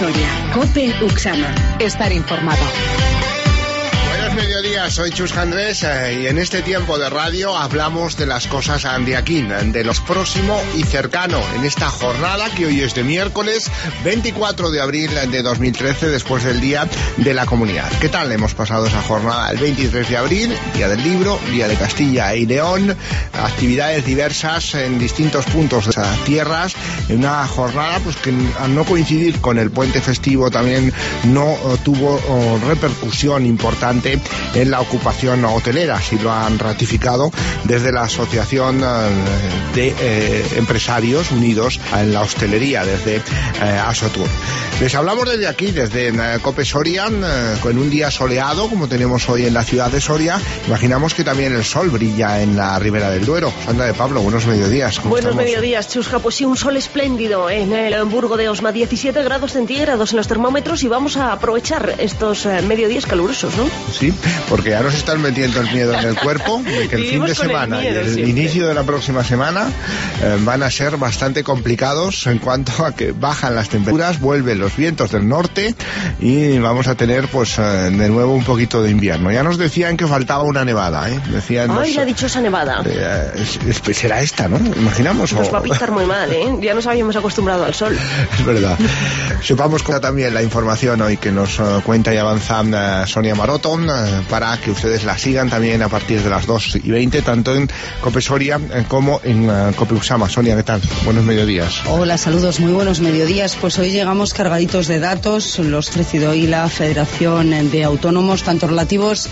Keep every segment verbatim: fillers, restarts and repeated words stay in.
Soria. COPE Uxama. Estar informado. Buenos mediodías, soy Chus Andrés eh, y en este tiempo de radio hablamos de las cosas de aquí, de lo próximo y cercano en esta jornada que hoy es de miércoles veinticuatro de abril de dos mil trece, después del Día de la Comunidad. ¿Qué tal hemos pasado esa jornada? El veintitrés de abril, Día del Libro, Día de Castilla y León, actividades diversas en distintos puntos de esas tierras, en una jornada pues que al no coincidir con el puente festivo también no oh, tuvo oh, repercusión importante en la ocupación hotelera, así lo han ratificado desde la Asociación de eh, Empresarios Unidos en la Hostelería, desde eh, Asotur. Les hablamos desde aquí, desde eh, COPE Soria, eh, con un día soleado como tenemos hoy en la ciudad de Soria. Imaginamos que también el sol brilla en la Ribera del Duero. Sandra de Pablo, buenos mediodías. Buenos estamos? mediodías, Chusca. Pues sí, un sol espléndido en el Burgo de Osma, diecisiete grados centígrados en los termómetros, y vamos a aprovechar estos eh, mediodías calurosos, ¿no? Sí, porque ya nos están metiendo el miedo en el cuerpo de que el fin de semana el y el siempre. inicio de la próxima semana eh, van a ser bastante complicados en cuanto a que bajan las temperaturas, vuelven los vientos del norte y vamos a tener pues eh, de nuevo un poquito de invierno. Ya nos decían que faltaba una nevada, ¿eh? Decían Ay, los, la dichosa nevada. Eh, es, es, será esta, ¿no? Imaginamos. Nos o... va a pintar muy mal, ¿eh? Ya nos habíamos acostumbrado al sol. Es verdad. Sepamos también la información hoy que nos uh, cuenta y avanza uh, Sonia Maroto, uh, para que ustedes la sigan también a partir de las dos y veinte, tanto en COPE Soria uh, como en uh, COPE Uxama. Sonia, ¿qué tal? Buenos mediodías. Hola, saludos, muy buenos mediodías. Pues hoy llegamos cargaditos de datos, los ha ofrecido hoy la Federación de Autónomos, tanto relativos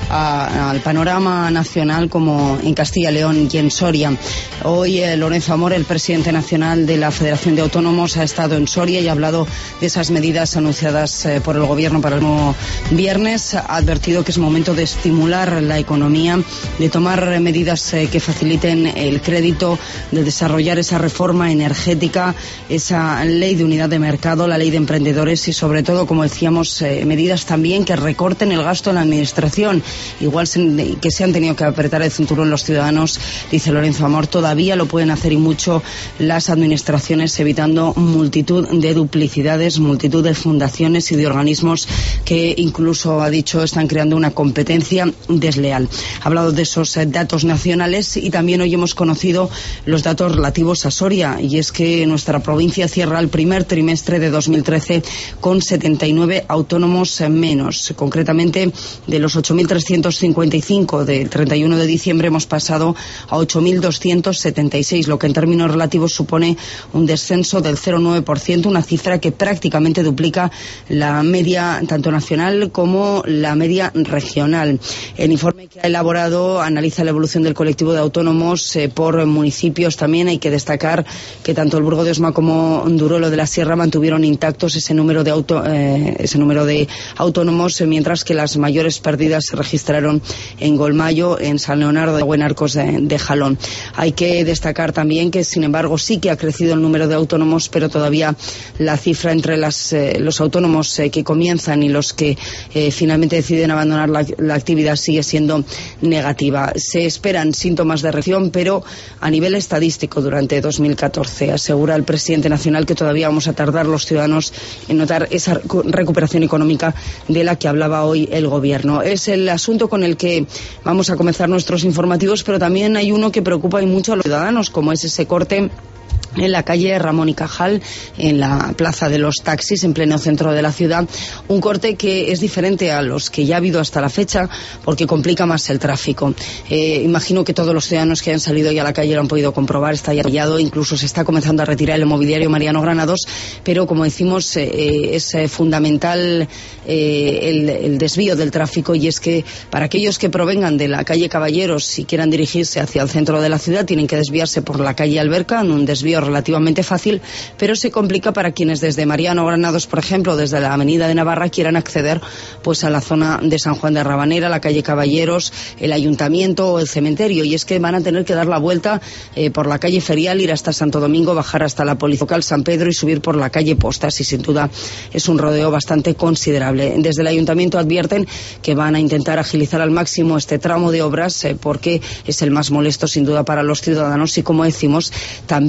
a, al panorama nacional como en Castilla y León y en Soria. Hoy eh, Lorenzo Amor, el presidente nacional de la Federación de Autónomos, ha estado en Soria y ha hablado de esas medidas anunciadas eh, por el Gobierno para el nuevo viernes. Ha advertido que es momento de estimular la economía, de tomar medidas eh, que faciliten el crédito, de desarrollar esa reforma energética, esa ley de unidad de mercado, la ley de emprendedores y, sobre todo, como decíamos, eh, medidas también que recorten el gasto en la administración. Igual se, que se han tenido que apretar el cinturón los ciudadanos, dice Lorenzo Amor, todavía lo pueden hacer y mucho las administraciones, evitando multitud de duplicidades, multitud de fundaciones y de organismos que incluso, ha dicho, están creando una competencia desleal. Ha hablado de esos eh, datos nacionales y también hoy hemos conocido los datos relativos a Soria, y es que nuestra provincia cierra el primer trimestre de dos mil trece con setenta y nueve autónomos menos. Concretamente, de los ocho mil trescientos cincuenta y cinco del treinta y uno de diciembre hemos pasado a ocho mil doscientos setenta y seis, lo que en términos relativos supone un descenso del cero coma nueve por ciento, una cifra que prácticamente duplica la media tanto nacional como la media regional. El informe que ha elaborado analiza la evolución del colectivo de autónomos eh, por municipios. También hay que destacar que tanto el Burgo de Osma como Duruelo de la Sierra mantuvieron intactos ese número de auto, eh, ese número de autónomos, eh, mientras que las mayores pérdidas se registraron en Golmayo, en San Leonardo de Buenarcos de, de Jalón. Hay que destacar también que, sin embargo, sí que ha crecido el número de autónomos, pero todavía la cifra entre las, eh, los autónomos eh, que comienzan y los que eh, finalmente deciden abandonar la, la actividad sigue siendo negativa. Se esperan síntomas de recesión, pero a nivel estadístico durante dos mil catorce. Asegura el presidente nacional que todavía vamos a tardar los ciudadanos en notar esa recuperación económica de la que hablaba hoy el Gobierno. Es el asunto con el que vamos a comenzar nuestros informativos, pero también hay uno que preocupa y mucho a los ciudadanos, como es ese corte en la calle Ramón y Cajal, en la plaza de los taxis, en pleno centro de la ciudad. Un corte que es diferente a los que ya ha habido hasta la fecha, porque complica más el tráfico. Eh, imagino que todos los ciudadanos que hayan salido ya a la calle lo han podido comprobar, está ya sellado, incluso se está comenzando a retirar el mobiliario Mariano Granados, pero como decimos, eh, es eh, fundamental eh, el, el desvío del tráfico, y es que para aquellos que provengan de la calle Caballeros, si quieran dirigirse hacia el centro de la ciudad, tienen que desviarse por la calle Alberca, en un desvío relativamente fácil, pero se complica para quienes desde Mariano Granados, por ejemplo, desde la avenida de Navarra, quieran acceder pues a la zona de San Juan de Rabanera, la calle Caballeros, el ayuntamiento o el cementerio, y es que van a tener que dar la vuelta eh, por la calle Ferial, ir hasta Santo Domingo, bajar hasta la Policía Local San Pedro y subir por la calle Postas, y sin duda es un rodeo bastante considerable. Desde el ayuntamiento advierten que van a intentar agilizar al máximo este tramo de obras eh, porque es el más molesto sin duda para los ciudadanos, y como decimos, también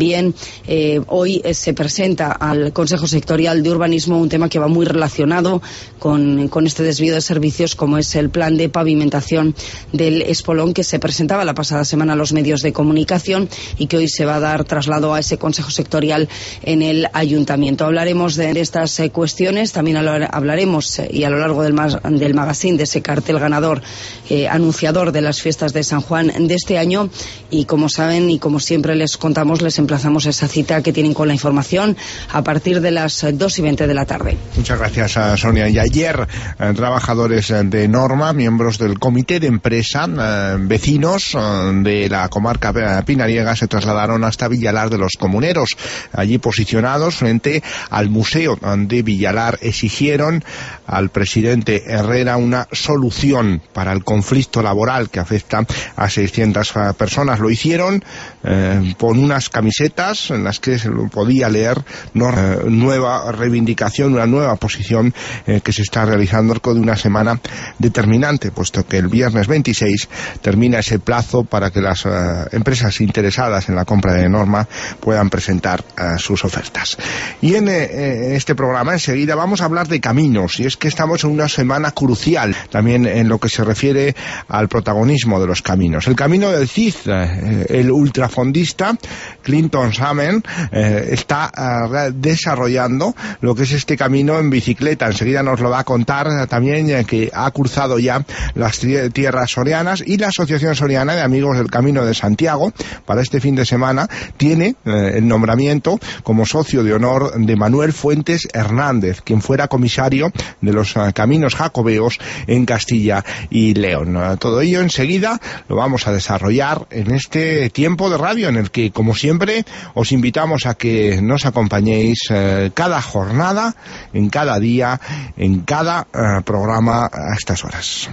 eh, hoy eh, se presenta al Consejo Sectorial de Urbanismo un tema que va muy relacionado con, con este desvío de servicios, como es el plan de pavimentación del Espolón, que se presentaba la pasada semana a los medios de comunicación y que hoy se va a dar traslado a ese Consejo Sectorial en el Ayuntamiento. Hablaremos de, de estas eh, cuestiones, también hablaremos eh, y a lo largo del, ma del magazine de ese cartel ganador, eh, anunciador de las fiestas de San Juan de este año, y como saben y como siempre les contamos, les emplazamos a esa cita que tienen con la información a partir de las dos y veinte de la tarde. Muchas gracias, a Sonia. Y ayer eh, trabajadores de Norma, miembros del comité de empresa, eh, vecinos eh, de la comarca pinariega, se trasladaron hasta Villalar de los Comuneros. Allí, posicionados frente al Museo de Villalar, exigieron al presidente Herrera una solución para el conflicto laboral que afecta a seiscientas personas. Lo hicieron eh, con unas camisetas en las que se podía leer no, eh, nueva reivindicación, una nueva posición eh, que se está realizando de una semana determinante, puesto que el viernes veintiséis termina ese plazo para que las eh, empresas interesadas en la compra de Norma puedan presentar eh, sus ofertas. Y en eh, este programa enseguida vamos a hablar de caminos, y es que estamos en una semana crucial también en lo que se refiere al protagonismo de los caminos. El camino del Cid, eh, el ultrafondista Clinton Samen eh, está eh, desarrollando lo que es este camino en bicicleta. Enseguida nos lo va a contar eh, también eh, que ha cruzado ya las tierras sorianas, y la Asociación Soriana de Amigos del Camino de Santiago para este fin de semana tiene eh, el nombramiento como socio de honor de Manuel Fuentes Hernández, quien fuera comisario de los uh, caminos jacobeos en Castilla y León. Uh, todo ello enseguida lo vamos a desarrollar en este tiempo de radio, en el que, como siempre, os invitamos a que nos acompañéis uh, cada jornada, en cada día, en cada uh, programa a estas horas.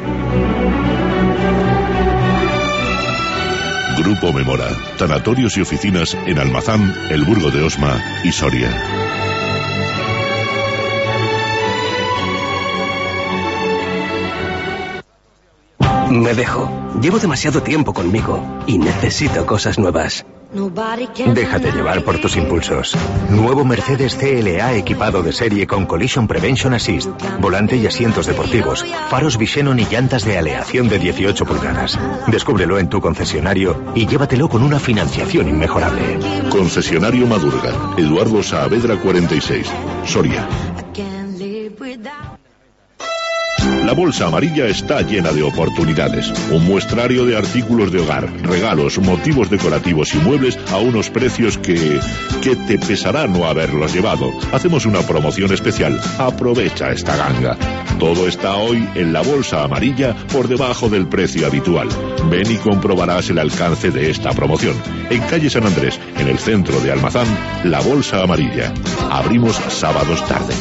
Grupo Memora, tanatorios y oficinas en Almazán, El Burgo de Osma y Soria. Me dejo. Llevo demasiado tiempo conmigo y necesito cosas nuevas. Déjate llevar por tus impulsos. Nuevo Mercedes C L A equipado de serie con Collision Prevention Assist, volante y asientos deportivos, faros Visenon y llantas de aleación de dieciocho pulgadas. Descúbrelo en tu concesionario y llévatelo con una financiación inmejorable. Concesionario Madurga, Eduardo Saavedra cuarenta y seis, Soria. La bolsa amarilla está llena de oportunidades. Un muestrario de artículos de hogar, regalos, motivos decorativos y muebles a unos precios que... que te pesará no haberlos llevado. Hacemos una promoción especial. Aprovecha esta ganga. Todo está hoy en la bolsa amarilla por debajo del precio habitual. Ven y comprobarás el alcance de esta promoción. En calle San Andrés, en el centro de Almazán, la bolsa amarilla. Abrimos sábados tarde.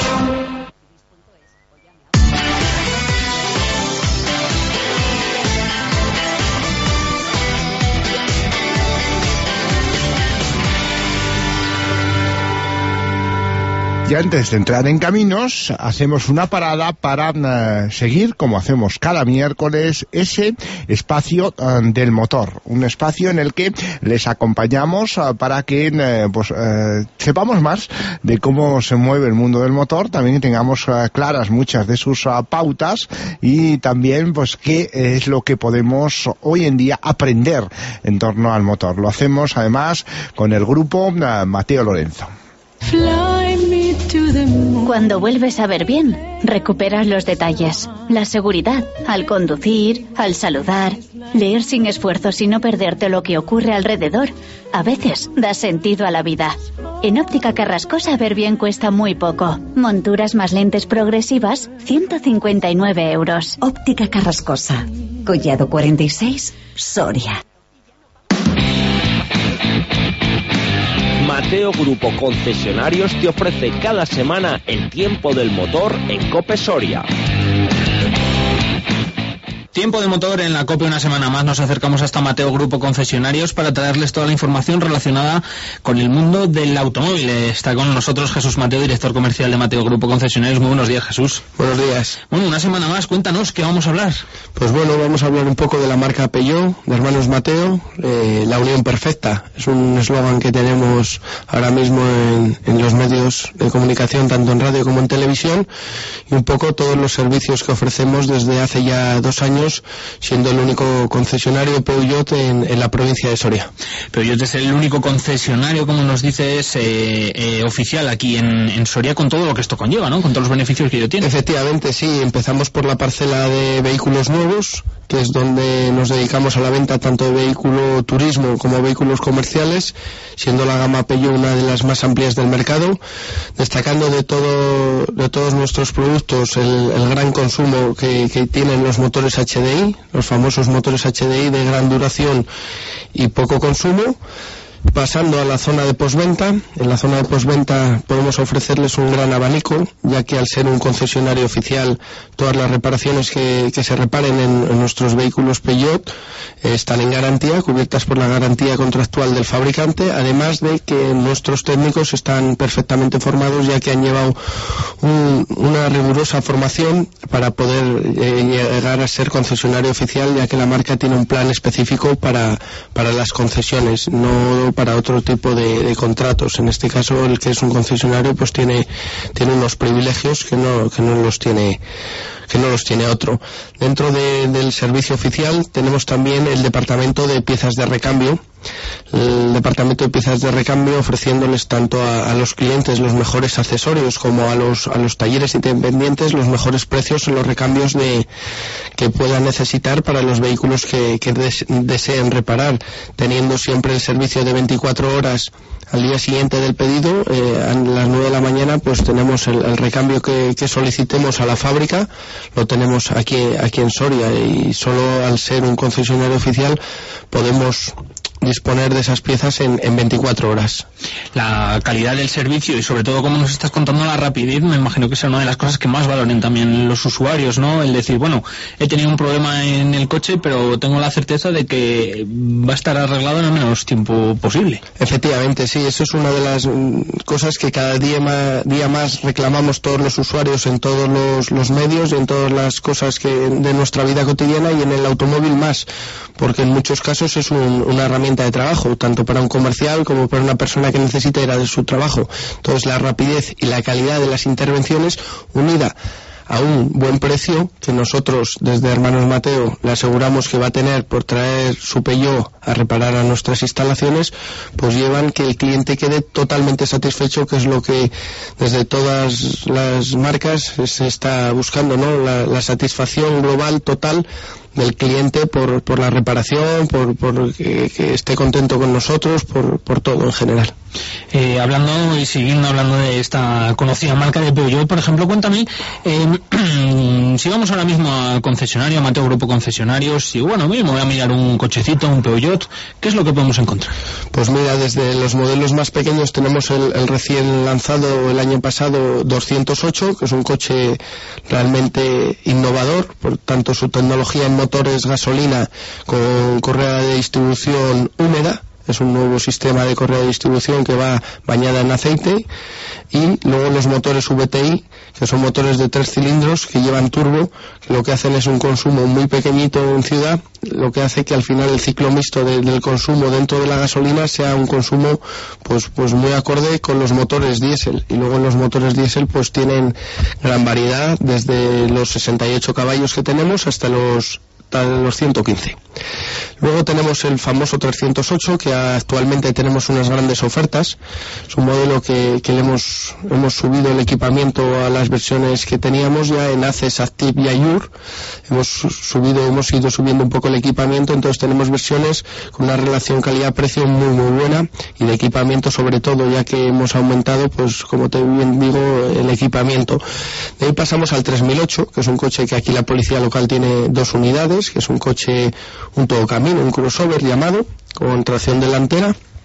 Y antes de entrar en caminos, hacemos una parada para uh, seguir, como hacemos cada miércoles, ese espacio uh, del motor. Un espacio en el que les acompañamos uh, para que uh, pues, uh, sepamos más de cómo se mueve el mundo del motor, también tengamos uh, claras muchas de sus uh, pautas, y también pues qué es lo que podemos hoy en día aprender en torno al motor. Lo hacemos además con el grupo uh, Mateo Lorenzo. Cuando vuelves a ver bien, recuperas los detalles, la seguridad, al conducir, al saludar, leer sin esfuerzos y no perderte lo que ocurre alrededor. A veces da sentido a la vida. En Óptica Carrascosa ver bien cuesta muy poco. Monturas más lentes progresivas, ciento cincuenta y nueve euros. Óptica Carrascosa, Collado cuarenta y seis, Soria. Mateo Grupo Concesionarios te ofrece cada semana el tiempo del motor en COPE Soria. Tiempo de motor en la COPE, una semana más nos acercamos hasta Mateo Grupo Concesionarios para traerles toda la información relacionada con el mundo del automóvil. Está con nosotros Jesús Mateo, director comercial de Mateo Grupo Concesionarios. Muy buenos días, Jesús. Buenos días. Bueno, una semana más, cuéntanos, ¿qué vamos a hablar? Pues bueno, vamos a hablar un poco de la marca Peugeot, de Hermanos Mateo, eh, la unión perfecta. Es un eslogan que tenemos ahora mismo en, en los medios de comunicación, tanto en radio como en televisión, y un poco todos los servicios que ofrecemos desde hace ya dos años, siendo el único concesionario Peugeot en, en la provincia de Soria. Peugeot es el único concesionario, como nos dices, eh, eh, oficial aquí en, en Soria, con todo lo que esto conlleva, ¿no? Con todos los beneficios que ello tiene. Efectivamente, sí. Empezamos por la parcela de vehículos nuevos, que es donde nos dedicamos a la venta tanto de vehículo turismo como vehículos comerciales, siendo la gama Peugeot una de las más amplias del mercado, destacando de todo de todos nuestros productos el, el gran consumo que, que tienen los motores H D I, los famosos motores H D I de gran duración y poco consumo. Pasando a la zona de postventa, en la zona de postventa podemos ofrecerles un gran abanico, ya que al ser un concesionario oficial, todas las reparaciones que, que se reparen en, en nuestros vehículos Peugeot eh, están en garantía, cubiertas por la garantía contractual del fabricante, además de que nuestros técnicos están perfectamente formados, ya que han llevado un, una rigurosa formación para poder eh, llegar a ser concesionario oficial, ya que la marca tiene un plan específico para, para las concesiones, no para otro tipo de, de contratos. En este caso, el que es un concesionario pues tiene tiene unos privilegios que no que no los tiene que no los tiene otro. Dentro de, del servicio oficial tenemos también el departamento de piezas de recambio. El departamento de piezas de recambio ofreciéndoles tanto a, a los clientes los mejores accesorios como a los a los talleres independientes los mejores precios en los recambios de que puedan necesitar para los vehículos que, que des, deseen reparar, teniendo siempre el servicio de veinticuatro horas al día siguiente del pedido. Eh, a las nueve de la mañana pues tenemos el, el recambio que, que solicitemos a la fábrica, lo tenemos aquí aquí en Soria, y solo al ser un concesionario oficial podemos disponer de esas piezas en, en veinticuatro horas. La calidad del servicio y sobre todo, como nos estás contando, la rapidez, me imagino que es una de las cosas que más valoren también los usuarios, ¿no? El decir, bueno, he tenido un problema en el coche, pero tengo la certeza de que va a estar arreglado en el menos tiempo posible. Efectivamente, sí, eso es una de las cosas que cada día más, día más reclamamos todos los usuarios en todos los, los medios y en todas las cosas que de nuestra vida cotidiana, y en el automóvil más, porque en muchos casos es un, una herramienta de trabajo, tanto para un comercial como para una persona que necesita ir a su trabajo. Entonces, la rapidez y la calidad de las intervenciones, unida a un buen precio que nosotros desde Hermanos Mateo le aseguramos que va a tener por traer su Peugeot a reparar a nuestras instalaciones, pues llevan que el cliente quede totalmente satisfecho, que es lo que desde todas las marcas se está buscando, ¿no? La, la satisfacción global total del cliente por, por la reparación, por, por que, que esté contento con nosotros, por, por todo en general. Eh, hablando y siguiendo hablando de esta conocida marca de Peugeot, por ejemplo, cuéntame, eh, si vamos ahora mismo al concesionario, a Mateo Grupo Concesionarios, si bueno, mismo voy a mirar un cochecito, un Peugeot, ¿qué es lo que podemos encontrar? Pues mira, desde los modelos más pequeños tenemos el, el recién lanzado el año pasado doscientos ocho, que es un coche realmente innovador, por tanto su tecnología en motores gasolina con correa de distribución húmeda. Es un nuevo sistema de correa de distribución que va bañada en aceite, y luego los motores V T I, que son motores de tres cilindros que llevan turbo, que lo que hacen es un consumo muy pequeñito en ciudad, lo que hace que al final el ciclo mixto de, del consumo dentro de la gasolina sea un consumo pues pues muy acorde con los motores diésel. Y luego los motores diésel pues tienen gran variedad, desde los sesenta y ocho caballos que tenemos hasta los los ciento quince. Luego tenemos el famoso trescientos ocho, que actualmente tenemos unas grandes ofertas. Es un modelo que, que le hemos, hemos subido el equipamiento a las versiones que teníamos ya en ACES, Active y Ayur. Hemos subido, hemos ido subiendo un poco el equipamiento, entonces tenemos versiones con una relación calidad-precio muy muy buena, y de equipamiento sobre todo, ya que hemos aumentado, pues como te bien digo, el equipamiento. De ahí pasamos al tres mil ocho, que es un coche que aquí la policía local tiene dos unidades, que es un coche, un todocamino, un crossover llamado, con tracción delantera,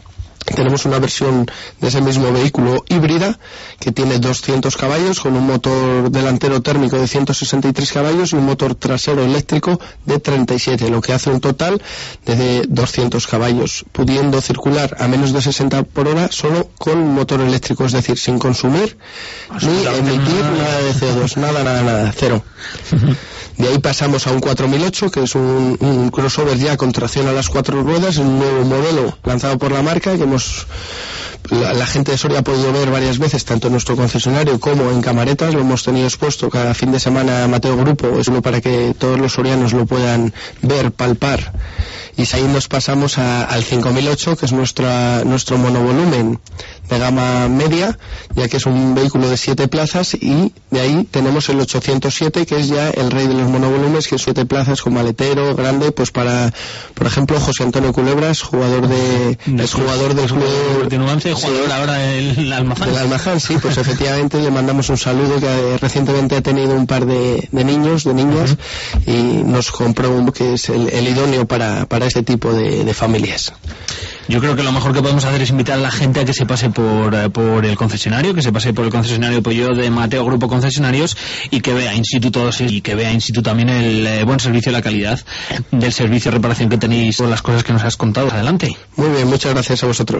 Tenemos una versión de ese mismo vehículo híbrida que tiene doscientos caballos con un motor delantero térmico de ciento sesenta y tres caballos y un motor trasero eléctrico de treinta y siete, lo que hace un total de doscientos caballos, pudiendo circular a menos de sesenta por hora solo con motor eléctrico, es decir, sin consumir ni emitir nada de C O dos, nada, nada, nada, cero. De ahí pasamos a un cuatro mil ocho, que es un, un crossover ya con tracción a las cuatro ruedas, un nuevo modelo lanzado por la marca que hemos, la, la gente de Soria ha podido ver varias veces, tanto en nuestro concesionario como en Camaretas. Lo hemos tenido expuesto cada fin de semana Mateo Grupo, es uno para que todos los sorianos lo puedan ver, palpar. Y ahí nos pasamos a, al cinco mil ocho, que es nuestra, nuestro monovolumen de gama media, ya que es un vehículo de siete plazas, y de ahí tenemos el ochocientos siete, que es ya el rey de los monovolúmenes, que es siete plazas con maletero grande, pues para, por ejemplo, José Antonio Culebras, jugador de, de es jugador del club de Nuance, jugador sí, ahora del Almazán. Del Almazán, sí, pues efectivamente le mandamos un saludo, que eh, recientemente ha tenido un par de, de niños, de niñas, uh-huh. y nos compró un, que es el, el idóneo para, para este tipo de, de familias. Yo creo que lo mejor que podemos hacer es invitar a la gente a que se pase por, eh, por el concesionario, que se pase por el concesionario Peugeot de Mateo Grupo Concesionarios, y que vea in situ todos, y que vea in situ también el eh, buen servicio y la calidad del servicio de reparación que tenéis, todas las cosas que nos has contado. Adelante. Muy bien, muchas gracias a vosotros.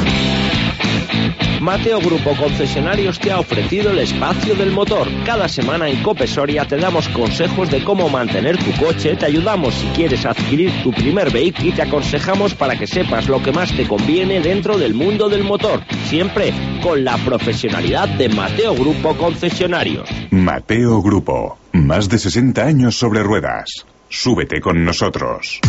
Mateo Grupo Concesionarios te ha ofrecido el espacio del motor. Cada semana en COPE Soria te damos consejos de cómo mantener tu coche, te ayudamos si quieres adquirir tu primer vehículo y te aconsejamos para que sepas lo que más te conviene dentro del mundo del motor, siempre con la profesionalidad de Mateo Grupo Concesionarios. Mateo Grupo, más de sesenta años sobre ruedas. Súbete con nosotros.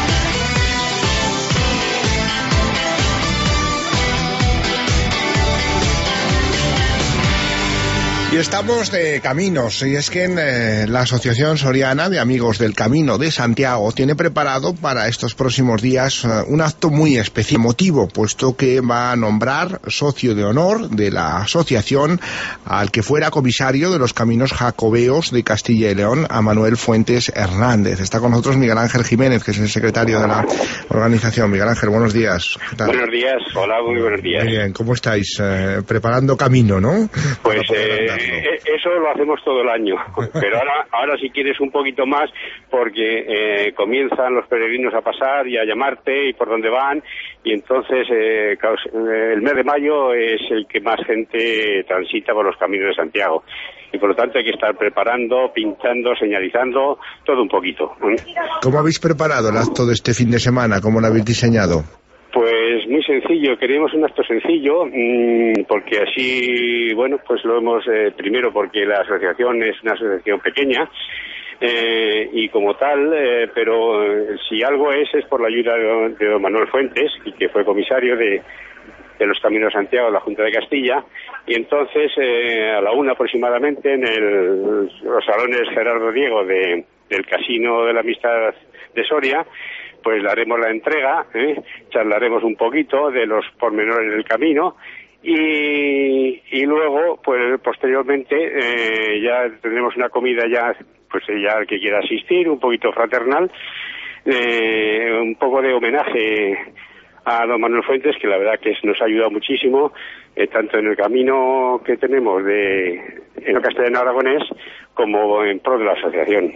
Y estamos de caminos, y es que en, eh, la Asociación Soriana de Amigos del Camino de Santiago tiene preparado para estos próximos días eh, un acto muy especial, motivo, puesto que va a nombrar socio de honor de la asociación al que fuera comisario de los caminos jacobeos de Castilla y León, a Manuel Fuentes Hernández. Está con nosotros Miguel Ángel Jiménez, que es el secretario de la organización. Miguel Ángel, buenos días. ¿Qué tal? Buenos días, hola, muy buenos días. Muy bien, ¿cómo estáis? Eh, preparando camino, ¿no? Pues eh, eso lo hacemos todo el año, pero ahora, ahora si quieres un poquito más, porque eh, comienzan los peregrinos a pasar y a llamarte y por dónde van, y entonces eh, el mes de mayo es el que más gente transita por los caminos de Santiago, y por lo tanto hay que estar preparando, pintando, señalizando, todo un poquito. ¿Cómo habéis preparado el acto de este fin de semana? ¿Cómo lo habéis diseñado? Pues muy sencillo, queríamos un acto sencillo, mmm, porque así, bueno, pues lo hemos, eh, primero porque la asociación es una asociación pequeña, eh, y como tal, eh, pero eh, si algo es, es por la ayuda de, de don Manuel Fuentes, y que fue comisario de, de los Caminos de Santiago de la Junta de Castilla, y entonces eh, a la una aproximadamente en el, los salones Gerardo Diego de, del Casino de la Amistad de Soria, pues le haremos la entrega, ¿eh? charlaremos un poquito de los pormenores del camino, y, y luego, pues posteriormente, eh, ya tendremos una comida ya, pues ya el que quiera asistir, un poquito fraternal, eh, un poco de homenaje a don Manuel Fuentes, que la verdad que nos ha ayudado muchísimo, eh, tanto en el camino que tenemos de en el castellano aragonés, como en pro de la asociación.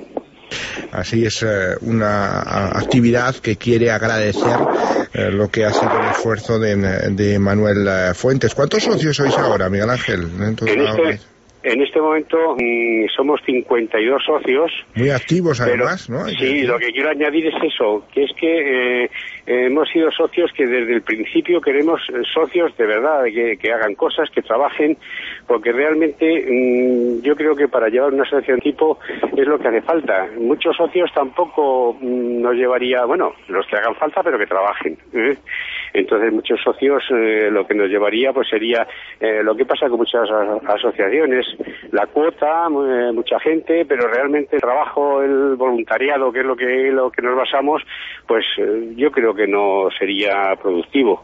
Así es, eh, una actividad que quiere agradecer eh, lo que ha sido el esfuerzo de, de Manuel eh, Fuentes. ¿Cuántos socios sois ahora, Miguel Ángel? En este, en este momento mmm, somos cincuenta y dos socios. Muy activos además, pero, ¿no? Hay sí, que... lo que quiero añadir es eso, que es que eh, hemos sido socios que desde el principio queremos socios de verdad, que, que hagan cosas, que trabajen, porque realmente mmm, yo creo que para llevar una asociación tipo es lo que hace falta. Muchos socios tampoco mmm, nos llevaría, bueno, los que hagan falta, pero que trabajen, ¿eh? Entonces muchos socios eh, lo que nos llevaría pues sería eh, lo que pasa con muchas asociaciones, la cuota, eh, mucha gente, pero realmente el trabajo, el voluntariado, que es lo que lo que nos basamos, pues eh, yo creo que no sería productivo.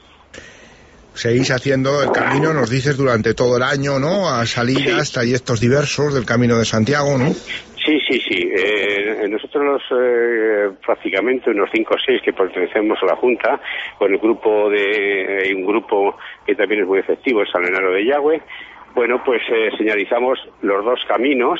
Seguís haciendo el camino, nos dices, durante todo el año, ¿no? A salidas, sí. Trayectos diversos del Camino de Santiago, ¿no? Sí, sí, sí. Eh, nosotros eh, prácticamente unos cinco o seis que pertenecemos a la Junta, con el grupo de eh, un grupo que también es muy efectivo, el Salenaro de Yagüe. Bueno, pues eh, señalizamos los dos caminos,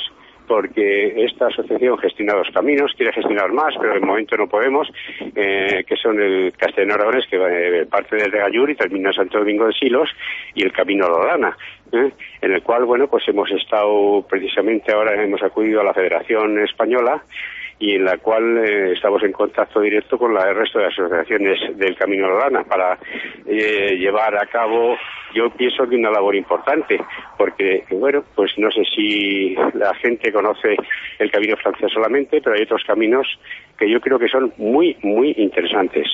porque esta asociación gestiona dos caminos, quiere gestionar más, pero de momento no podemos, eh, que son el Castellano Aragonés, que eh, parte desde Gallur y termina en Santo Domingo de Silos, y el Camino Lorana, ¿eh? en el cual, bueno, pues hemos estado, precisamente ahora hemos acudido a la Federación Española, y en la cual eh, estamos en contacto directo con la, el resto de asociaciones del Camino Lorana para eh, llevar a cabo, yo pienso que una labor importante, porque, bueno, pues no sé si la gente conoce el Camino Francés solamente, pero hay otros caminos que yo creo que son muy, muy interesantes.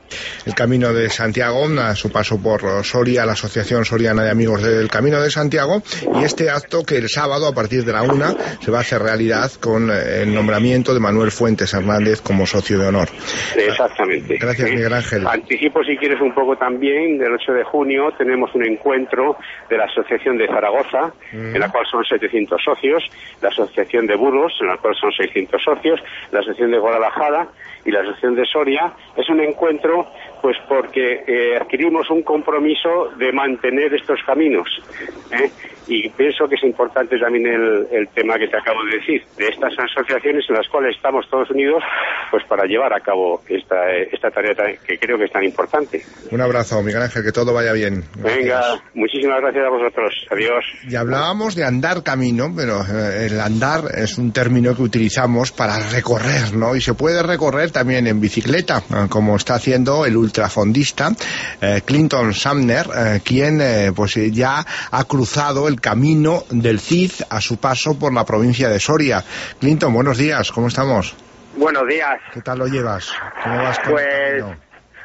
El Camino de Santiago, a su paso por Soria, la Asociación Soriana de Amigos del Camino de Santiago, y este acto que el sábado a partir de la una se va a hacer realidad con el nombramiento de Manuel Fuentes Hernández como socio de honor. Exactamente. Gracias, ¿sí? Miguel Ángel. Anticipo, si quieres, un poco también, del ocho de junio tenemos un encuentro de la Asociación de Zaragoza, mm. en la cual son setecientos socios, la Asociación de Burgos, en la cual son seiscientos socios, la Asociación de Guadalajara y la Asociación de Soria. Es un encuentro pues porque eh, adquirimos un compromiso de mantener estos caminos, ¿eh? Y pienso que es importante también el, el tema que te acabo de decir, de estas asociaciones en las cuales estamos todos unidos pues para llevar a cabo esta, esta tarea que creo que es tan importante. Un abrazo, Miguel Ángel, que todo vaya bien. Gracias. Venga, muchísimas gracias a vosotros. Adiós. Y hablábamos de andar camino, pero eh, el andar es un término que utilizamos para recorrer, ¿no? Y se puede recorrer también en bicicleta, como está haciendo el ultrafondista eh, Clinton Sumner, eh, quien eh, pues ya ha cruzado el camino del Cid a su paso por la provincia de Soria. Clinton, buenos días, ¿cómo estamos? Buenos días. ¿Qué tal lo llevas? ¿Cómo vas con pues el camino?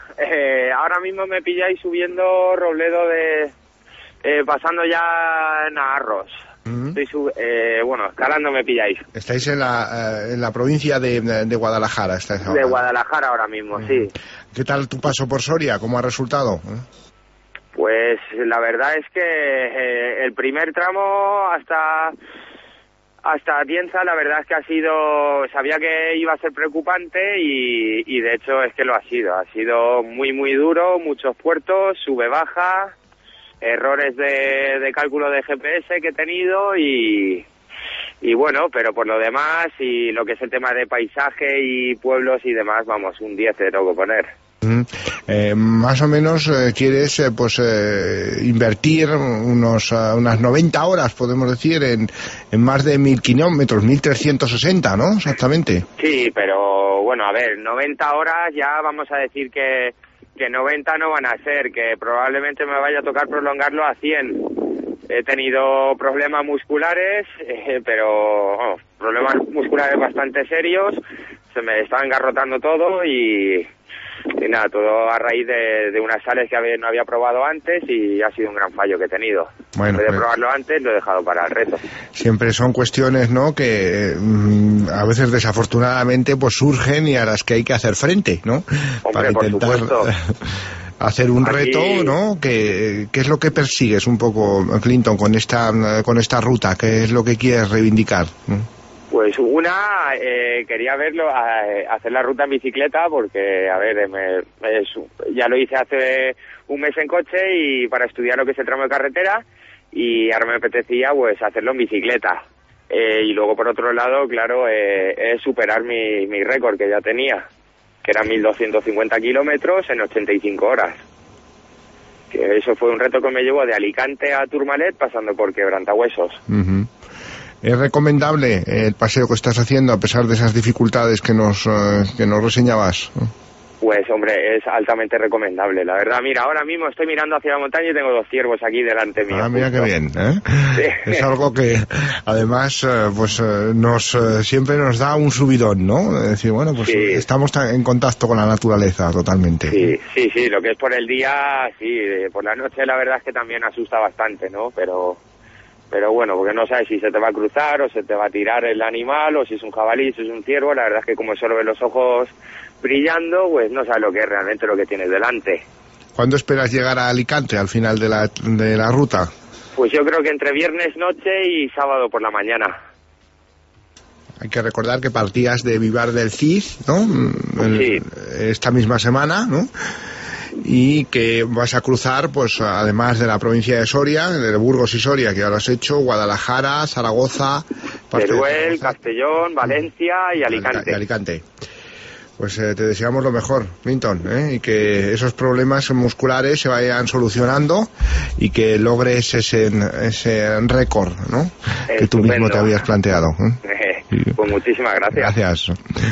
Eh, ahora mismo me pilláis subiendo Robledo de eh, pasando ya Naharros. Mm-hmm. Estoy sub, eh, bueno, escalando me pilláis. Estáis en la, eh, en la provincia de, de Guadalajara. Estáis ahora. De Guadalajara ahora mismo, mm-hmm. sí. ¿Qué tal tu paso por Soria? ¿Cómo ha resultado? ¿Eh? Pues la verdad es que eh, el primer tramo hasta hasta Atienza la verdad es que ha sido, sabía que iba a ser preocupante y, y de hecho es que lo ha sido, ha sido muy muy duro, muchos puertos, sube baja, errores de, de cálculo de G P S que he tenido y, y bueno, pero por lo demás y lo que es el tema de paisaje y pueblos y demás, vamos, un diez te tengo que poner. Eh, más o menos eh, quieres eh, pues eh, invertir unos uh, unas noventa horas, podemos decir, en, en más de mil kilómetros, mil trescientos sesenta, ¿no? Exactamente. Sí, pero bueno, a ver, noventa horas ya vamos a decir que, que noventa no van a ser, que probablemente me vaya a tocar prolongarlo a cien. He tenido problemas musculares, eh, pero oh, problemas musculares bastante serios, se me estaba engarrotando todo y... Y nada, todo a raíz de, de unas sales que había, no había probado antes y ha sido un gran fallo que he tenido. Bueno, en vez de pues, probarlo antes, lo he dejado para el reto. Siempre son cuestiones, ¿no?, que mmm, a veces desafortunadamente pues surgen y a las que hay que hacer frente, ¿no? Hombre, para intentar por supuesto. hacer un Aquí... reto, ¿no? ¿Qué, ¿Qué es lo que persigues un poco, Clinton, con esta, con esta ruta? ¿Qué es lo que quieres reivindicar? ¿no? Pues una, eh, quería verlo, a, hacer la ruta en bicicleta porque, a ver, me, es, ya lo hice hace un mes en coche y para estudiar lo que es el tramo de carretera y ahora me apetecía pues hacerlo en bicicleta. Eh, y luego por otro lado, claro, eh, es superar mi, mi récord que ya tenía, que eran mil doscientos cincuenta kilómetros en ochenta y cinco horas. Que eso fue un reto que me llevó de Alicante a Tourmalet pasando por Quebrantahuesos. Uh-huh. ¿Es recomendable el paseo que estás haciendo a pesar de esas dificultades que nos, eh, que nos reseñabas? Pues hombre, es altamente recomendable. La verdad, mira, ahora mismo estoy mirando hacia la montaña y tengo dos ciervos aquí delante mío. Ah, mira qué bien, ¿eh? Sí. Es algo que además eh, pues eh, nos eh, siempre nos da un subidón, ¿no? Es decir, bueno, pues sí. Estamos en contacto con la naturaleza totalmente. Sí, sí, sí, lo que es por el día, sí, por la noche la verdad es que también asusta bastante, ¿no? Pero... Pero bueno, porque no sabes si se te va a cruzar o se te va a tirar el animal o si es un jabalí, si es un ciervo. La verdad es que como solo ves los ojos brillando, pues no sabes lo que es realmente lo que tienes delante. ¿Cuándo esperas llegar a Alicante al final de la, de la ruta? Pues yo creo que entre viernes noche y sábado por la mañana. Hay que recordar que partías de Vivar del Cid, ¿no? El, sí. Esta misma semana, ¿no? Y que vas a cruzar, pues además de la provincia de Soria, de Burgos y Soria, que ya lo has hecho, Guadalajara, Zaragoza, Teruel, Castellón, Valencia y Alicante. Y Alicante. Pues eh, te deseamos lo mejor, Clinton, ¿eh? Y que esos problemas musculares se vayan solucionando y que logres ese, ese récord, ¿no? Estupendo. Que tú mismo te habías planteado, ¿eh? Eh, pues muchísimas gracias. Gracias.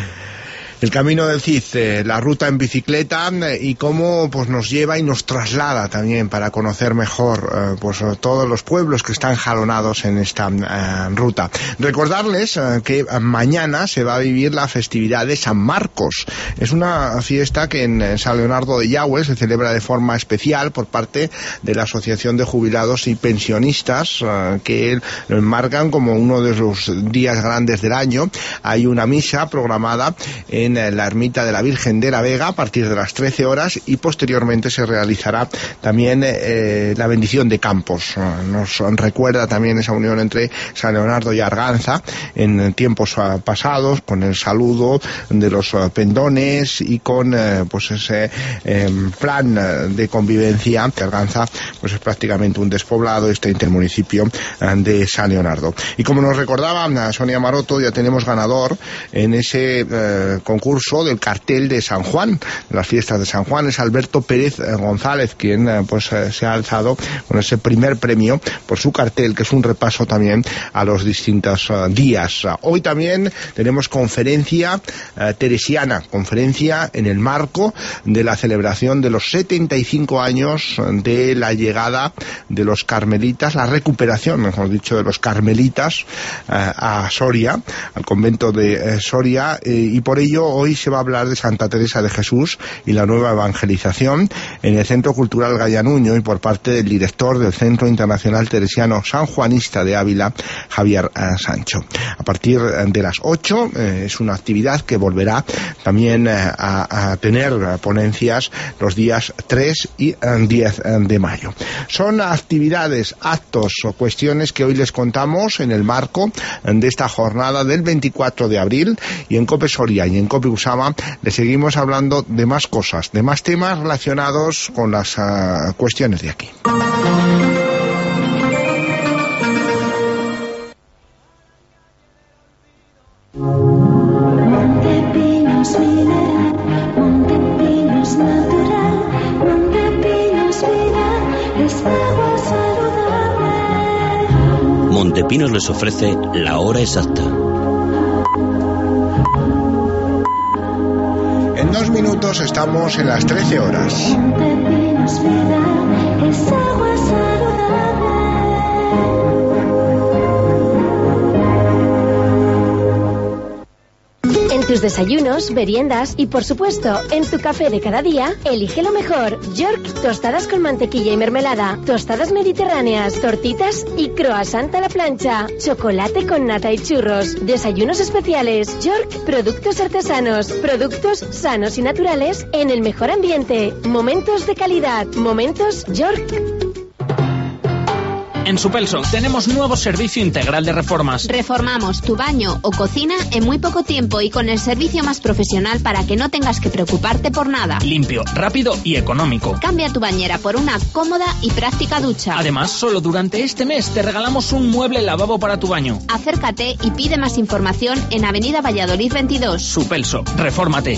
El Camino del Cid, eh, la ruta en bicicleta eh, y cómo pues nos lleva y nos traslada también para conocer mejor eh, pues todos los pueblos que están jalonados en esta eh, ruta. Recordarles eh, que mañana se va a vivir la festividad de San Marcos. Es una fiesta que en San Leonardo de Yagüe se celebra de forma especial por parte de la Asociación de Jubilados y Pensionistas, eh, que lo enmarcan como uno de los días grandes del año. Hay una misa programada en en la ermita de la Virgen de la Vega a partir de las trece horas y posteriormente se realizará también eh, la bendición de campos. Nos recuerda también esa unión entre San Leonardo y Arganza en tiempos pasados, con el saludo de los pendones y con eh, pues ese eh, plan de convivencia. Arganza pues es prácticamente un despoblado, este intermunicipio de San Leonardo. Y como nos recordaba Sonia Maroto, ya tenemos ganador en ese eh, concurso del cartel de San Juan, de las fiestas de San Juan. Es Alberto Pérez González quien eh, pues eh, se ha alzado con ese primer premio por su cartel, que es un repaso también a los distintos uh, días. Hoy también tenemos conferencia uh, teresiana, conferencia en el marco de la celebración de los setenta y cinco años de la llegada de los carmelitas, la recuperación, mejor dicho, de los carmelitas uh, a Soria, al convento de uh, Soria, eh, y por ello hoy se va a hablar de Santa Teresa de Jesús y la nueva evangelización en el Centro Cultural Gallanuño y por parte del director del Centro Internacional Teresiano Sanjuanista de Ávila, Javier eh, Sancho. A partir de las ocho eh, es una actividad que volverá también eh, a, a tener ponencias los días tres y eh, diez de mayo. Son actividades, actos o cuestiones que hoy les contamos en el marco de esta jornada del veinticuatro de abril, y en COPE Soria y en COPE Usama le seguimos hablando de más cosas, de más temas relacionados con las uh, cuestiones de aquí. Montepinos les ofrece la hora exacta. En dos minutos estamos en las trece horas. En tus desayunos, meriendas y, por supuesto, en tu café de cada día, elige lo mejor. York, tostadas con mantequilla y mermelada, tostadas mediterráneas, tortitas y croissant a la plancha, chocolate con nata y churros, desayunos especiales. York, productos artesanos, productos sanos y naturales en el mejor ambiente. Momentos de calidad. Momentos York. En Supelso tenemos nuevo servicio integral de reformas. Reformamos tu baño o cocina en muy poco tiempo y con el servicio más profesional para que no tengas que preocuparte por nada. Limpio, rápido y económico. Cambia tu bañera por una cómoda y práctica ducha. Además, solo durante este mes te regalamos un mueble lavabo para tu baño. Acércate y pide más información en Avenida Valladolid veintidós. Supelso, refórmate.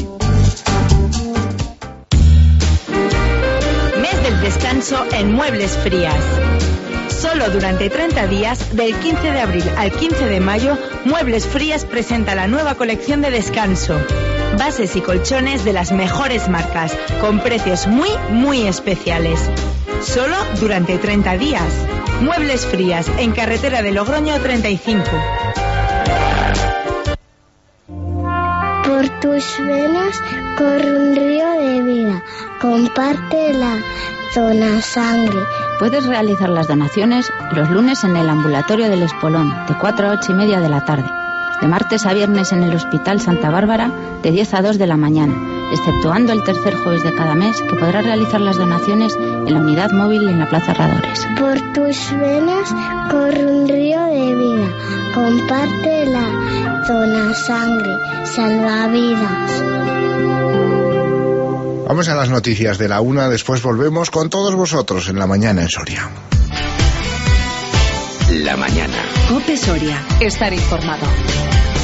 Mes del descanso en Muebles Frías. Solo durante treinta días, del quince de abril al quince de mayo, Muebles Frías presenta la nueva colección de descanso. Bases y colchones de las mejores marcas, con precios muy, muy especiales. Solo durante treinta días. Muebles Frías, en carretera de Logroño treinta y cinco. Por tus venas corre un río de vida. Comparte la dona sangre. Puedes realizar las donaciones los lunes en el ambulatorio del Espolón, de cuatro a ocho y media de la tarde. De martes a viernes en el Hospital Santa Bárbara, de diez a dos de la mañana, exceptuando el tercer jueves de cada mes, que podrás realizar las donaciones en la unidad móvil en la Plaza Herradores. Por tus venas corre un río de vida. Comparte la dona sangre, salvavidas. Vamos a las noticias de la una, después volvemos con todos vosotros en La Mañana en Soria. La mañana. COPE Soria. Estar informado.